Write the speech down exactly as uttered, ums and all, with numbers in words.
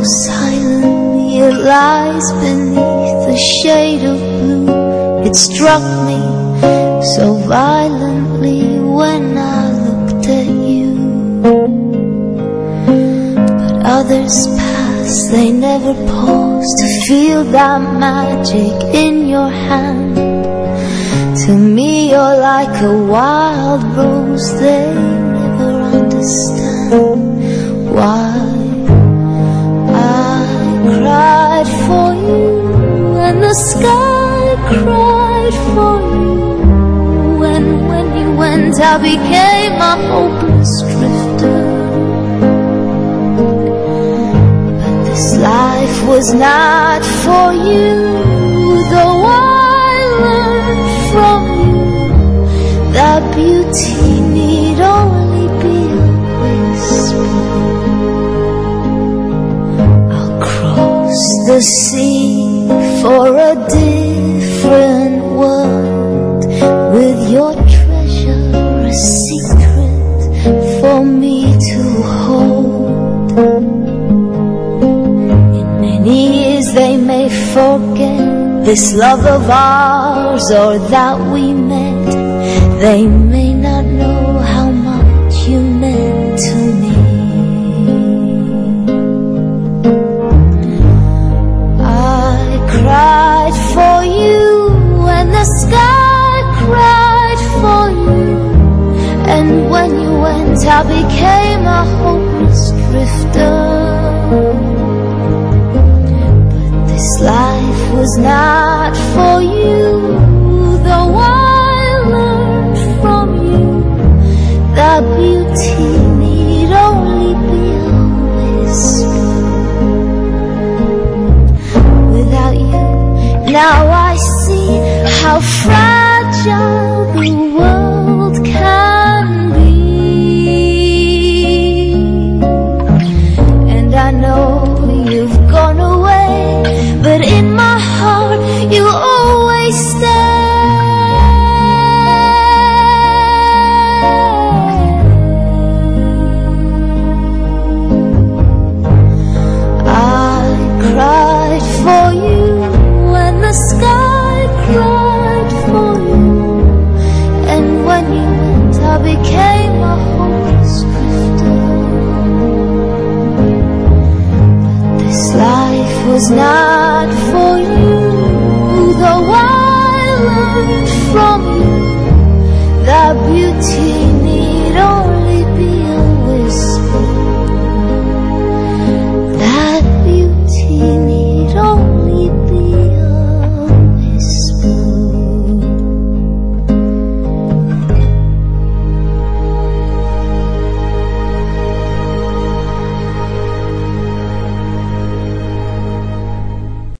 silently it lies beneath a shade of blue. It struck me so violently when I looked at you. But others pass, they never pause to feel that magic in your hand. To me you're like a wild rose, they never understand why I cried for you and the sky cried for you. And when you went I became a hopeless drifter. But this life was not for you, though I learned from you that beauty need only be a whisper. I'll cross the sea for a different world, with your treasure a secret for me to hold. In many years they may forget this love of ours, or that we met. They may not know how much you meant to me. I cried for you and the sky cried for you. And when you went I became a hopeless drifter. But this life was not for you, though I learned from you that beauty need only be a whisper. Without you, now I see how fragile the world can be. And I know you've gone away, but in my heart you always stay. I cried for you and the sky cried for you. And when you went I became a hopeless drifter. But this life was not for you, though I learned from you that beauty need only be a